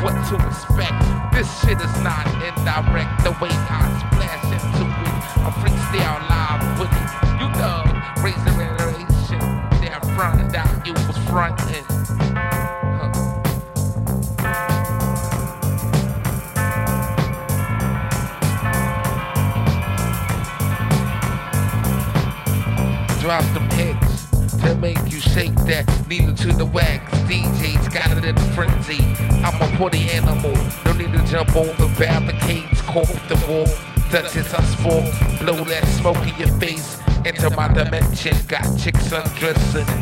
what to expect. This shit is not indirect. The way I splash into it, I freestyle live with it. You know, raise the generation. They're front out, you was frontin'. Drop them hits to make you shake that needle to the wax. DJs got it in a frenzy. I'm a party animal. No need to jump over barricades, cork the wall. Touch it, us fall. Blow that smoke in your face. Into my dimension. Got chicks undressing.